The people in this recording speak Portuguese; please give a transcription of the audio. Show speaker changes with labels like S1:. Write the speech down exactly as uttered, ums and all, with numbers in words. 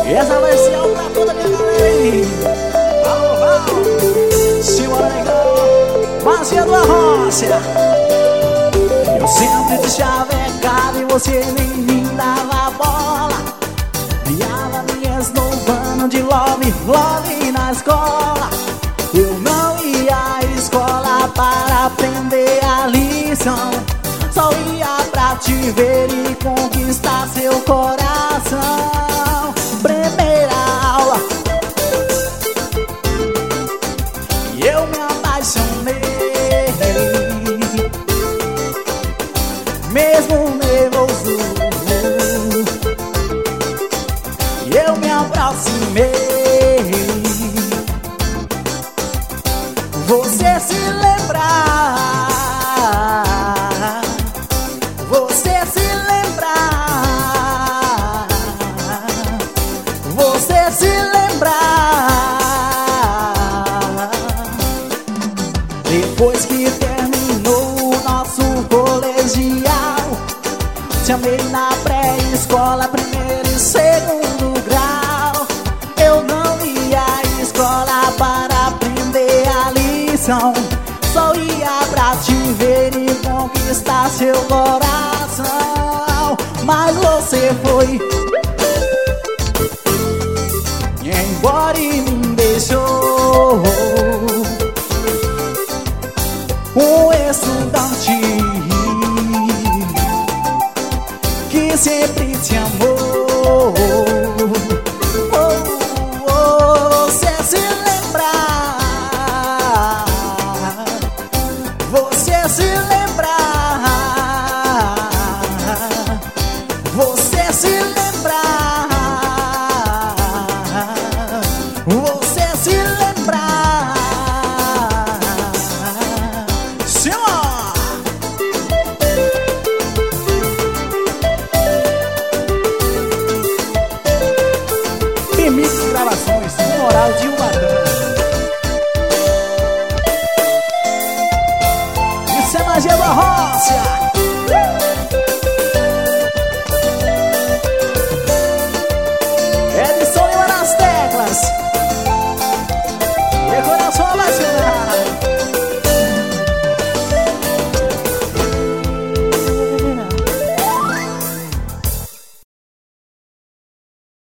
S1: E essa vai ser pra toda a minha galera aí. Alô, Val, Simona Negão, Macia do Arrocha. Eu sempre te chavecava e você nem me dava bola. Viava me esnobando de love, love na escola. Eu não ia à escola para aprender a lição, só ia pra te ver e conquistar seu coração. Primeira aula e eu me apaixonei, mesmo nervoso, e eu me aproximei. Você se lembra, você se lembra, você se lembra. Depois que terminou o nosso colegial, te amei na pré-escola, primeiro e segundo grau. Eu não ia à escola para aprender a lição, só ia pra te ver e conquistar seu coração. Mas você foi embora e me deixou um estudante que sempre